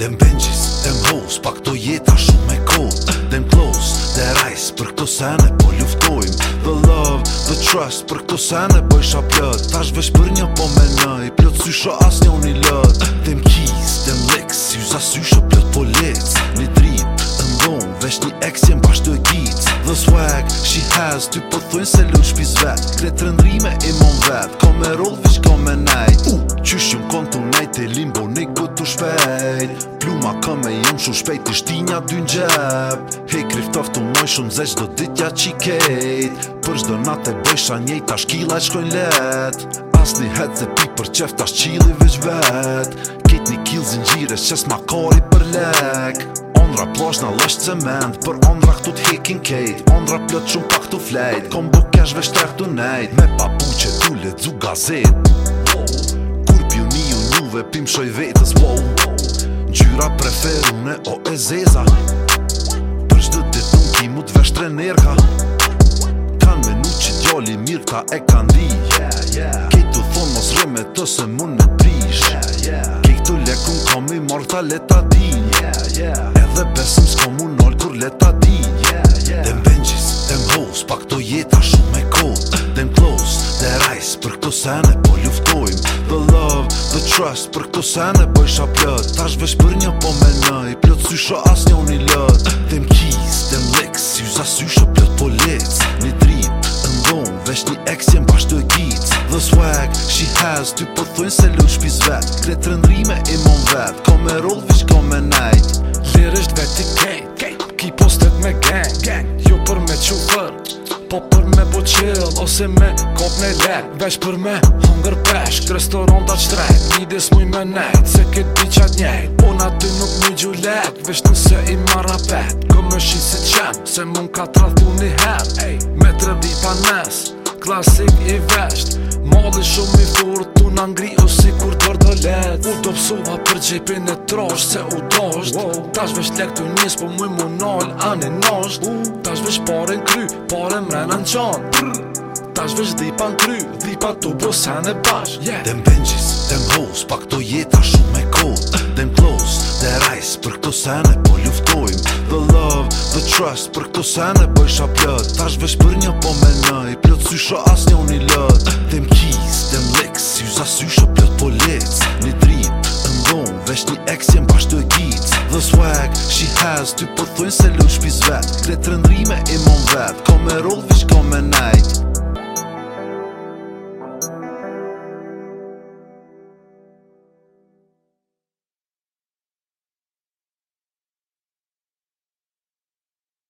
Dem benches, dem hoes, pa këto jeta shumë me kod. Dem close, dhe rajs, për këto sene po luftojmë. The love, the trust, për këto sene po isha plët. Tash vesh për një po menoj, plët sysha as një unë i lët. Dem keys, dem licks, juza sysha plët po lic. Një drit, ndon, vesh një ex jem bashkë të gic. The swag, she has, ty po thujnë se lu shpiz vet. Kretë rëndrime i mon vet, ko me roll vish ko me najt. Qysh jum kontu najt e limbo një gëtu shpejt. Pluma ka me jem shumë shpejt, i shtinja dy n'gjep. Hej kriftoftu moj shumë zeq do ditja qikejt. Për shdo nat e bëjsha njejt, tash kila e shkojnë let. As një het se pi për qef, tash qili vish vet. Kejt një kill zingjires qes ma kari për lek. Ondra plash na lësht cement, për ondra këtu t'hekin kejt. Ondra plët shumë pak t'u flejt, kom bu kesh vesh treh t'u nejt. Me papuqe t'u ledzu gazet. Kur pioniu njuve pim shoj vetës, wow. Gjyra preferune o e zeza. Për shdo dit nuk ki mu t'vesh trenerka. Kan menu që djali mirë ta e kan di. Kejtu thonë mos reme të se mun me prish. Kejtu lekun kom i marrë ta leta din. Edhe besëm s'ko mu nol kur leta din. Dem benches, dem hoes, pa këto jeta shumë me kod. Dem close, dhe rajs, për këto sene po luftojmë. The love, the trust, për këto sene po isha plët. Tash vesh për një po menoj, plët sysha as një unë i lët. Dem keys, dem licks, juza sysha plët po lic. Një drit, ndon, vesh një ex jem bashkë të gic. The swag, she has, ty po thujnë se lu shpiz vet. Kretë rëndrime i mon vet, ko me roll vish ko me najt. Lirisht veti kejt, ki postet me gang. Jo për me qufër, po për me bo chill, ose me kop në lek. Vesh për me hunger peshk, restorantat shtrejt. Midis muj me nejt, se kët biqat njejt. Una ty nuk muj gjulek, vesh nëse i marra pet. Këmë shi si qem, se mun ka tradhu një her. Me tre dhipa nes, klasik i vesht. Malli shumë i furt, tu na ngri o si kur dër do let. U do pësova për gjepin e trosht, se u dosht. Tash vesh lek të njës, po muj mu nal, anë i nosht. Tash vesh pare n'kry, pare mrena n'qan. Tash vesh dhipa n'kry, dhipa tu bo sene bash. Dem benches, dem hoes, pa këto jeta shumë me kod. Dem close, dhe rajs, për këto sene po luftojmë. The love, the trust, për këto sene po isha plët. Tash vesh për një po menoj, plët sysha as një unë i lët. Dem keys, dem licks, juza sysha plët po lic. Një drit, ndon, vesh një ex jem bashkë të gic. The swag, she has, ty po thujnë se lu shpiz vet. Kretë rëndrime i mon vet, ko me roll vish ko me najt.